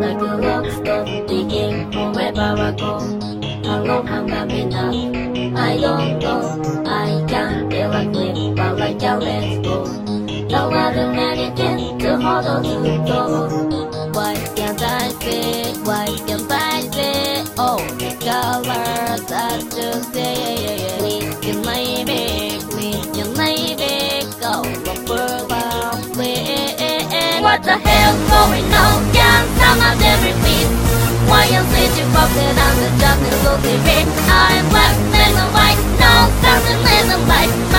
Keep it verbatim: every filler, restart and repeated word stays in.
like a rock star, digging wherever I go. How long I'm coming up, I don't know. I can't feel like me, but like a let's go. No matter anything to hold on to the door. Why can't I see? Why can't I see? Oh, the colors that you see. Please can maybe, please can maybe go over please. What the hell's going on? Can't sound out every beat. Why you see you posted on the job to go T V? I'm black, there's no white, no something in the light.